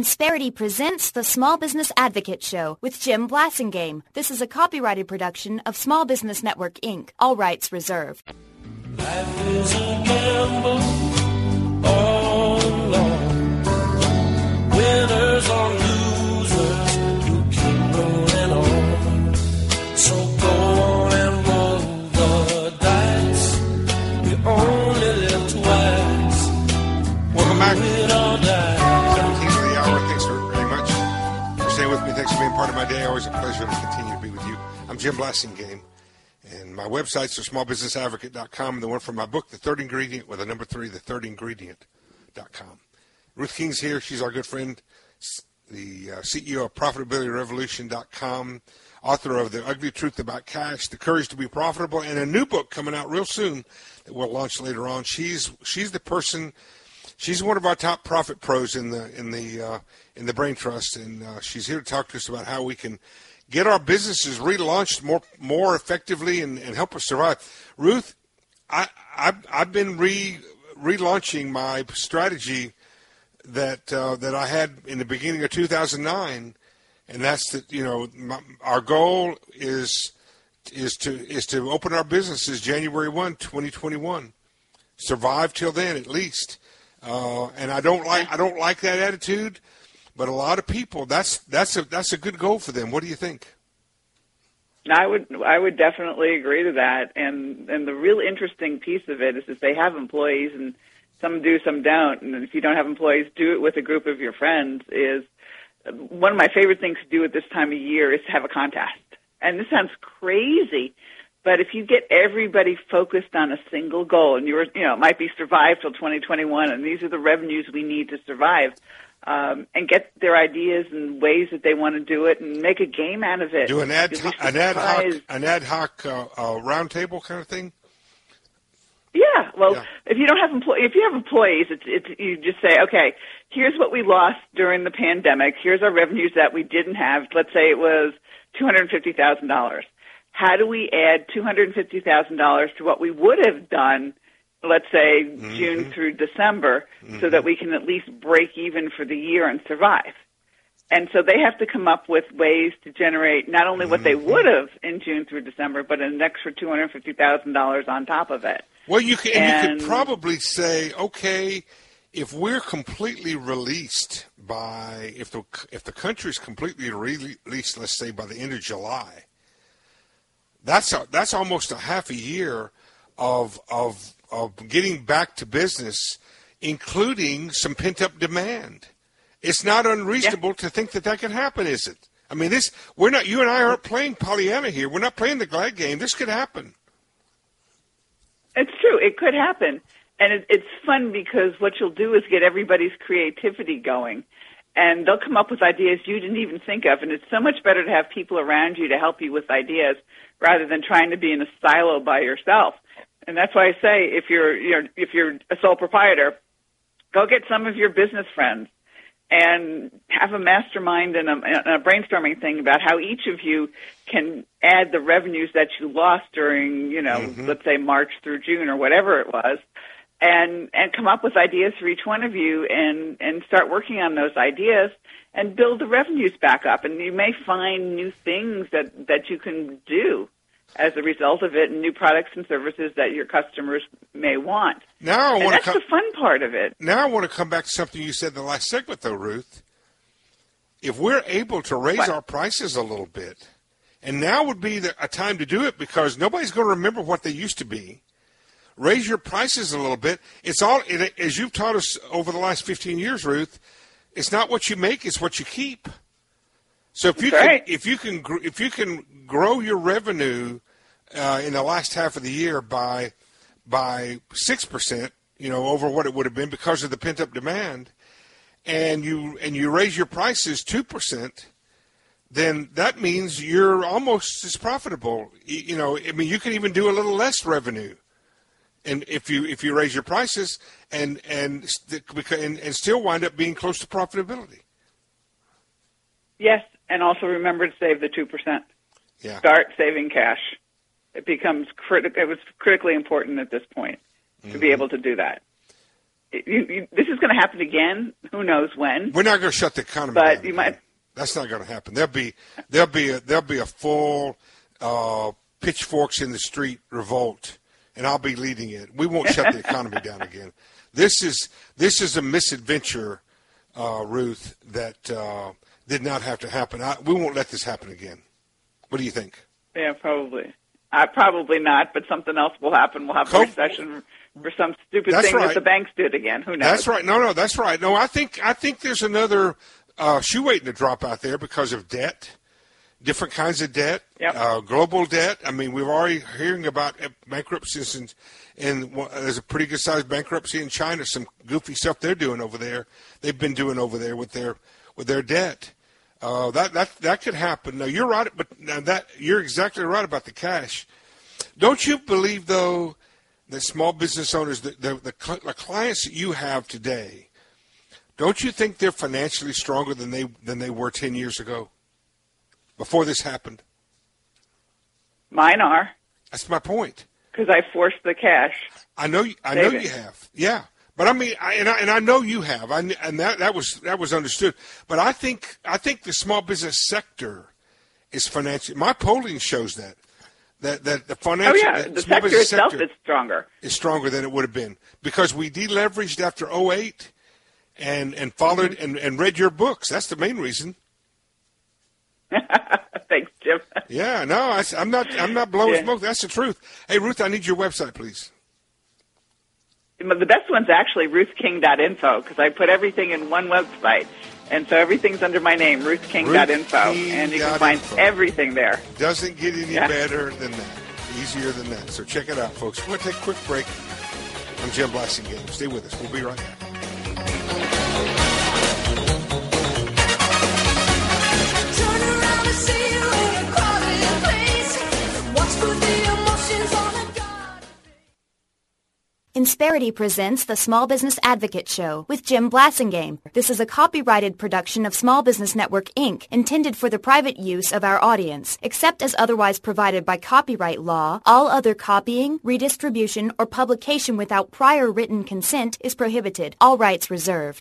Insperity presents the Small Business Advocate Show with Jim Blasingame. This is a copyrighted production of Small Business Network, Inc. All rights reserved. Life is a gamble, all along. Winners or losers, you keep rolling on. So go on and roll the dice. We only live twice. Welcome back. It all dies. 17th of the hour. Thanks very much for staying with me. Thanks for being part of my day. Always a pleasure to continue to be with you. I'm Jim Blasingame. And my websites are smallbusinessadvocate.com and the one for my book, The Third Ingredient, with a number 3, thethirdingredient.com. Ruth King's here. She's our good friend, the CEO of ProfitabilityRevolution.com, author of The Ugly Truth About Cash, The Courage to Be Profitable, and a new book coming out real soon that we'll launch later on. She's the person. She's one of our top profit pros in the Brain Trust, and she's here to talk to us about how we can get our businesses relaunched more effectively and help us survive. Ruth, I've been relaunching my strategy that I had in the beginning of 2009, and that's that our goal is to open our businesses January 1, 2021. Survive till then at least. And I don't like that attitude. But a lot of people, that's a good goal for them. What do you think? I would definitely agree to that. And the real interesting piece of it is they have employees, and some do, some don't. And if you don't have employees, do it with a group of your friends. Is one of my favorite things to do at this time of year is to have a contest. And this sounds crazy, but if you get everybody focused on a single goal, and it might be survive till 2021, and these are the revenues we need to survive. And get their ideas and ways that they want to do it, and make a game out of it. Do an ad hoc roundtable kind of thing. Yeah. Well, if you have employees, it's you just say, okay, here's what we lost during the pandemic. Here's our revenues that we didn't have. Let's say it was $250,000. How do we add $250,000 to what we would have done? Let's say June through December, so that we can at least break even for the year and survive. And so they have to come up with ways to generate not only what they would have in June through December, but an extra $250,000 on top of it. Well, you could probably say, okay, if we're completely released if the country's completely released, let's say by the end of July, that's almost a half a year of getting back to business, including some pent-up demand. It's not unreasonable to think that could happen, is it? I mean, you and I aren't playing Pollyanna here. We're not playing the glad game. This could happen. It's true. It could happen. And it's fun because what you'll do is get everybody's creativity going. And they'll come up with ideas you didn't even think of. And it's so much better to have people around you to help you with ideas rather than trying to be in a silo by yourself. And that's why I say if you're a sole proprietor, go get some of your business friends and have a mastermind and a brainstorming thing about how each of you can add the revenues that you lost during, let's say March through June or whatever it was, and come up with ideas for each one of you and start working on those ideas and build the revenues back up. And you may find new things that you can do as a result of it, and new products and services that your customers may want. That's the fun part of it. Now I want to come back to something you said in the last segment, though, Ruth. If we're able to raise our prices a little bit, and now would be a time to do it because nobody's going to remember what they used to be. Raise your prices a little bit. As you've taught us over the last 15 years, Ruth, it's not what you make, it's what you keep. So if you can grow your revenue in the last half of the year by 6%, over what it would have been because of the pent up demand, and you raise your prices 2%, then that means you're almost as profitable. You can even do a little less revenue, and if you raise your prices and still wind up being close to profitability. Yes. And also remember to save the 2%. Yeah. Start saving cash. It becomes it was critically important at this point to be able to do that. this is going to happen again. Who knows when? We're not going to shut the economy But down you again. might. That's not going to happen. There'll be a full pitchforks in the street revolt, and I'll be leading it. We won't shut the economy down again. This is a misadventure, Ruth, that did not have to happen. We won't let this happen again. What do you think? Yeah, probably. Probably not, but something else will happen. We'll have a recession for some stupid thing that the banks did again. Who knows? That's right. No, that's right. No, I think there's another shoe waiting to drop out there because of debt, different kinds of debt, global debt. I mean, we're already hearing about bankruptcies, and there's a pretty good-sized bankruptcy in China, some goofy stuff they're doing over there. They've been doing over there with their debt. That could happen. Now you're right, but you're exactly right about the cash. Don't you believe though that small business owners, the clients that you have today, don't you think they're financially stronger than they were 10 years ago, before this happened? Mine are. That's my point. Because I forced the cash. I know you have. Yeah. But I mean, I know you have, and that was understood. But I think the small business sector is financially. My polling shows that the financial. Oh yeah, the sector itself is stronger. Is stronger than it would have been because we deleveraged after 2008, and followed and read your books. That's the main reason. Thanks, Jim. Yeah, no, I'm not blowing smoke. That's the truth. Hey, Ruth, I need your website, please. The best one's actually ruthking.info because I put everything in one website. And so everyth's under my name, ruthking.info. And you can find everything there. Doesn't get any better than that. Easier than that. So check it out, folks. We're going to take a quick break. I'm Jim Blassingame. Stay with us. We'll be right back. Insperity presents the Small Business Advocate Show with Jim Blassingame. This is a copyrighted production of Small Business Network, Inc., intended for the private use of our audience. Except as otherwise provided by copyright law, all other copying, redistribution, or publication without prior written consent is prohibited. All rights reserved.